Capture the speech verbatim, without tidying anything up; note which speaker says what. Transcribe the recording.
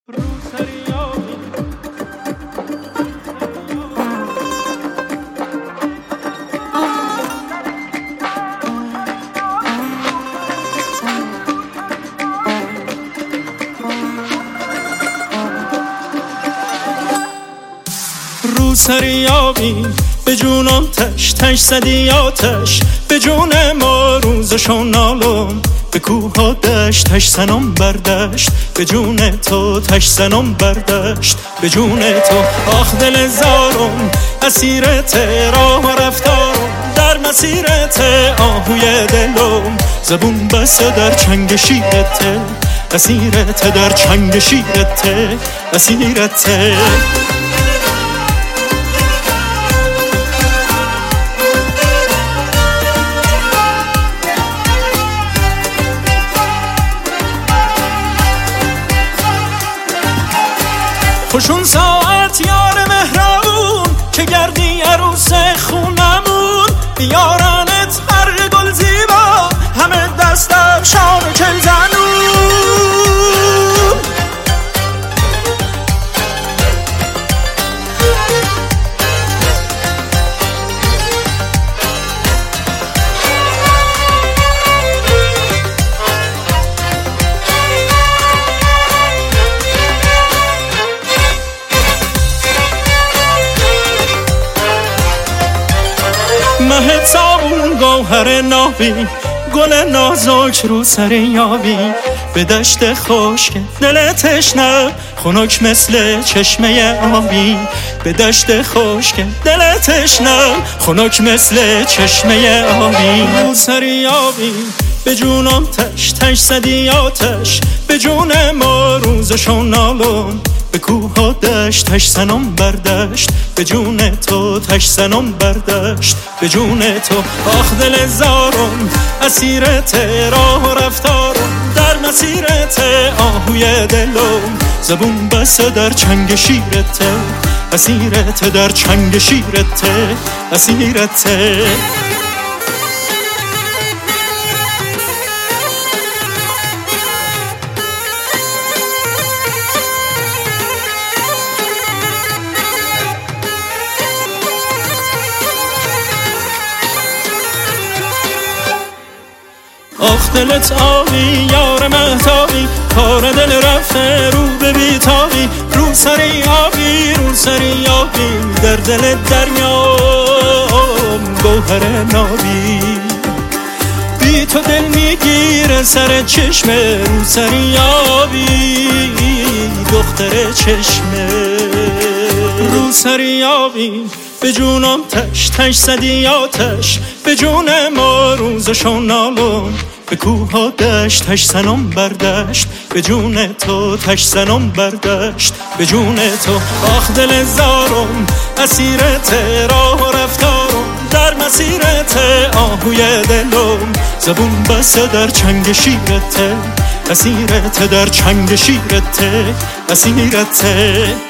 Speaker 1: روسریابی به جونم تش تش زدی آتش به جون ما روزشون نالم به کوه ها دشت تش زنم بردشت به جون تو تش زنم بردشت به جون تو آخ دل زارم اسیرت راه و رفتارم در مسیرت آهوی دلم زبون بسته در چنگ شیرت اسیرت در چنگ شیرت اسیرت خوشون ساعت یار مهربون که گردی عروس خونمون بیارنت هر گل زیبا همه دستم شان و چل زنون مه صابون گوهر نابی گل نازک رو سر یابی به دشت خشک دل تشنه خنک مثل چشمه آبی به دشت خشک دل تشنه خنک مثل چشمه آبی رو سر یابی به جونم تش تش زدی آتش به جون ما روزشون نالم به کوه ها دشت تش زنم بردشت به جون تو تش زنم بردشت به جون تو آخ دل زارم اسیرت راه و رفتارم در مسیرت آهوی دلم زبون بسته در چنگ شیرت اسیرت در چنگ شیرت اسیرت آخ دلت آبی یار مهتابی کار دل رفته رو به بیتابی رو سری آبی رو سری آبی در دل دریام گوهر نابی بی تو دل میگیره سر چشمه رو سری آبی دختر چشمه رو سری آبی به جونم تش تش زدی آتش به جون ما روزشون نالم به کوه ها دشت تش زنم بردشت به جون تو تش زنم بردشت به جون تو آخ دل زارم اسیرت راه و رفتارم در مسیرت آهوی دلم زبون بسته در چنگ شیرت اسیرت در چنگ شیرت اسیرت